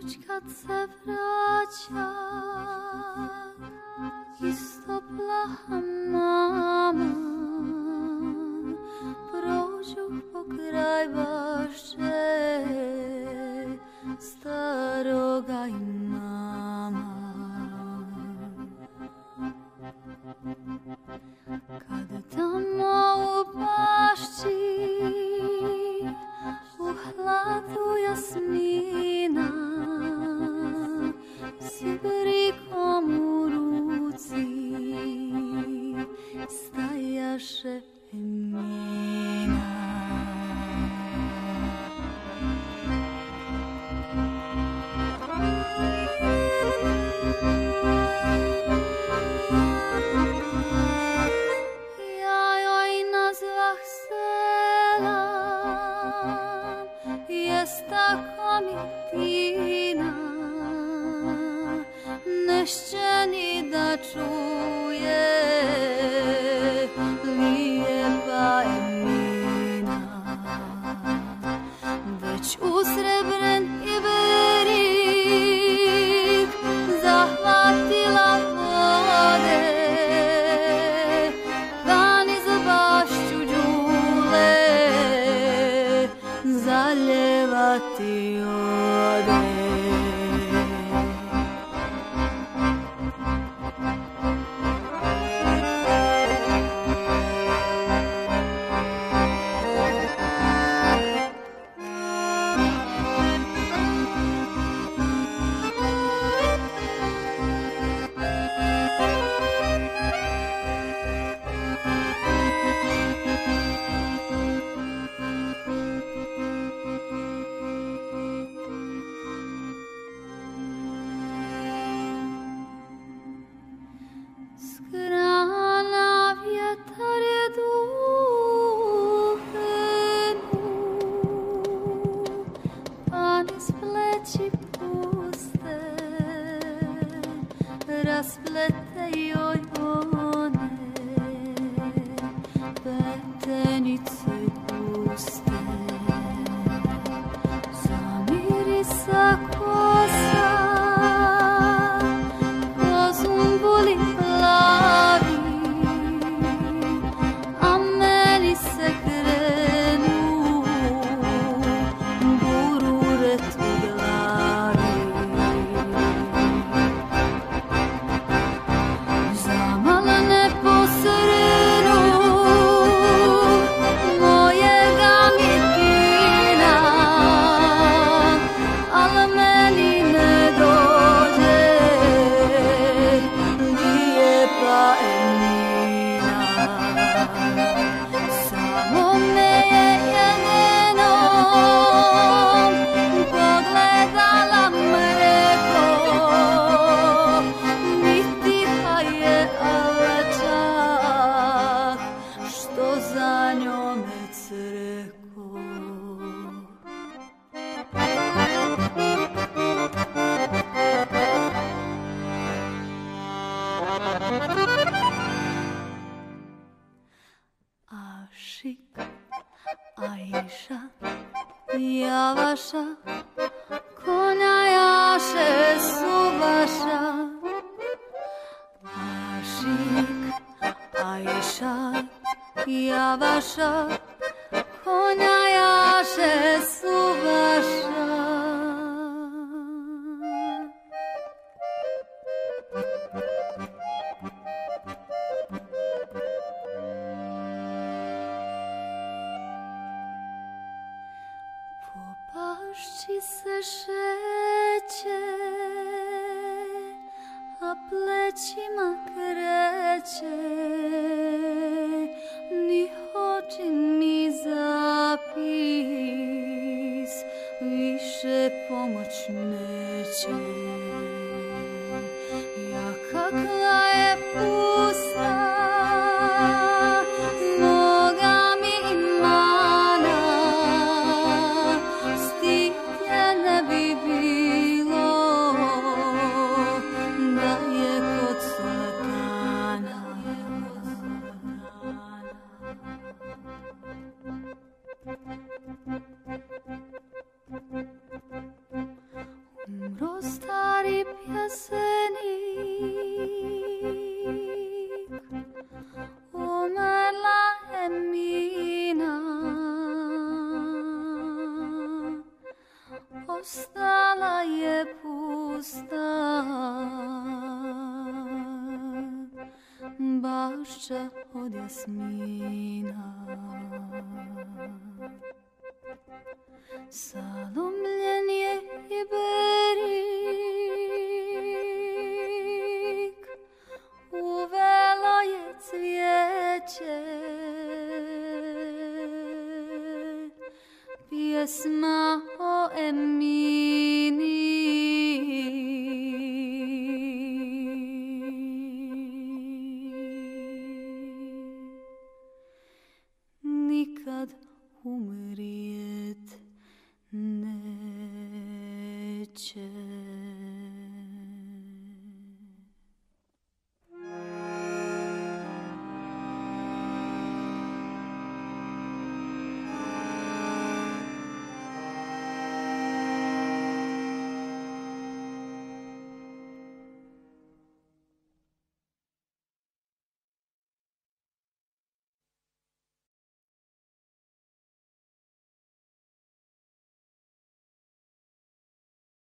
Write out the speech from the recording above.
kad se vraća isto plaha mama, prođu pokraj vaše staroga imama. Kad tamo u bašći u hladu jasmina s ibrikom u ruci stajaše Emina. Ja joj nazvah selam, jest tako mi tina, nešće ni da čuje lijepa Emina. Već usrebren iberik zahvatila vode, pa niz bašću đule zaljevati ode. S grana vjetar je duhenu, pa niz pleći puste rasplete joj one petenice puste. Zamirisa kosa ko zumbuli plavi, a meni se krenu bururet u glavi. Zamalene posrenu mojega mitina, al meni ne dođe lijepa Emina. Samo me je jedenom pogledala mreko, niti pa je alčak što za njome creko. Aşık Ayşe yavaşa konya yaşı subaşa. Aşık Ayşe yavaşa konya yaşı subaşa. Po bašći se šeće, a plećima kreće, ni hođin mi zapis više pomoć neće. Ja kakla je pusta, noga mi imana, stihje ne bi bilo da je kod Sultana. Umro Ustala je pusta bašća od jasmina. Salomljen je iberik, uvela je cvijeće, pjesma o Emini. Nikad umrijeti